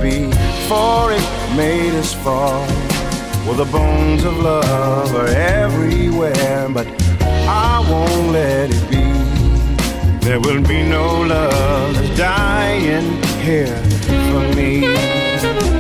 before it made us fall. Well, the bones of love are everywhere, but I won't let it be. There will be no love that's dying here for me.